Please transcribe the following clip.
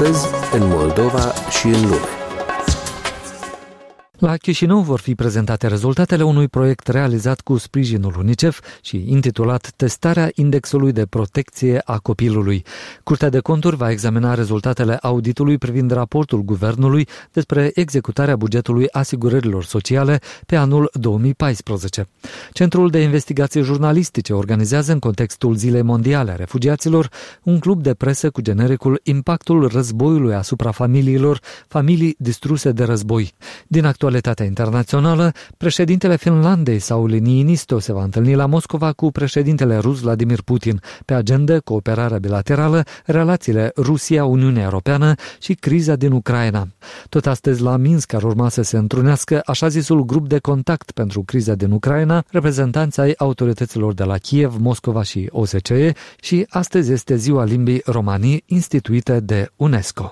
astăzi, în Moldova și în lume. La Chișinău vor fi prezentate rezultatele unui proiect realizat cu sprijinul UNICEF și intitulat Testarea indexului de protecție a copilului. Curtea de Conturi va examina rezultatele auditului privind raportul guvernului despre executarea bugetului asigurărilor sociale pe anul 2014. Centrul de investigații jurnalistice organizează în contextul Zilei Mondiale a Refugiaților un club de presă cu genericul Impactul războiului asupra familiilor, familii distruse de război. Din actualitatea internațională, președintele Finlandei, Sauli Niinisto, se va întâlni la Moscova cu președintele rus Vladimir Putin. Pe agendă, cooperarea bilaterală, relațiile Rusia-Uniunea Europeană și criza din Ucraina. Tot astăzi la Minsk ar urma să se întrunească așa zisul grup de contact pentru criza din Ucraina, reprezentanți ai autorităților de la Kiev, Moscova și OSCE, și astăzi este Ziua Limbii Romanii instituită de UNESCO.